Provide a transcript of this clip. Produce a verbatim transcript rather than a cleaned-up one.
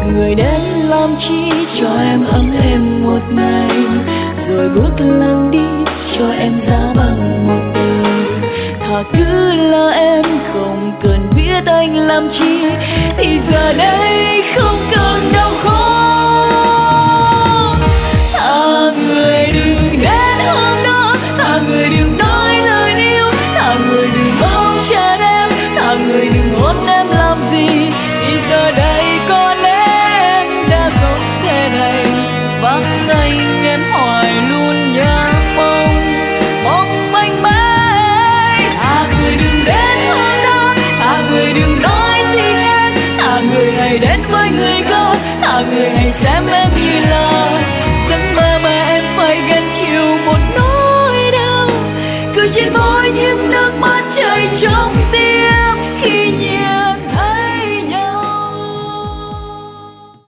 người đến làm chi cho em ấm êm một ngày, rồi bước lặng đi cho em giá bằng một đời. Thà cứ là em không cần biết anh làm chi, thì giờ đây